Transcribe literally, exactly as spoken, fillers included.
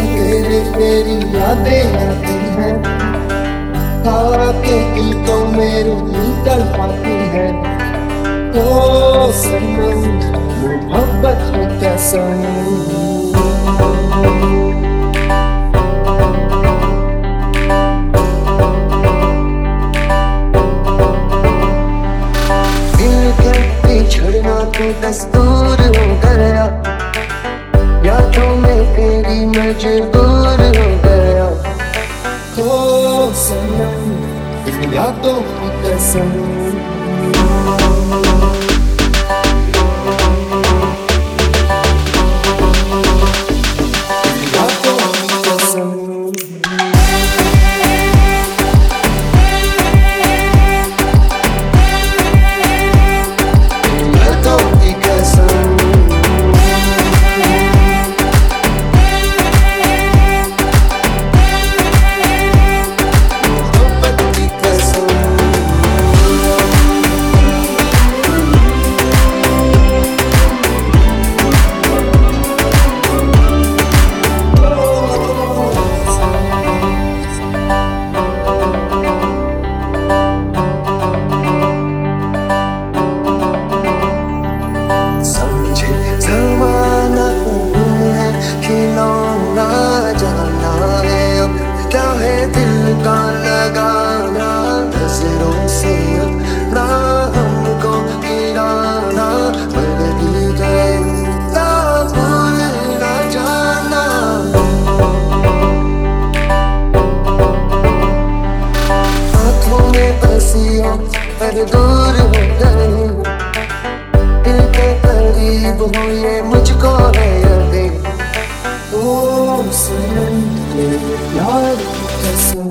तेरे तेरी यादें आती हैं, आके दिल को मेरे निकल पाती है। ओ सनम मोहब्बत है कैसा, दिल के बिछड़ना तो दस्तूर हो गया, यादों में तेरी मजबूर हो गया। ओ सनम इन यादों की कसम, लगाना नजरों से ना हमको गिराना, बदल गए ना भूल ना जाना। आँखों में बसी हो पर दूर हो गए, दिल के करीब हो ये मुझको है यादें। ओ सनम यार कसम।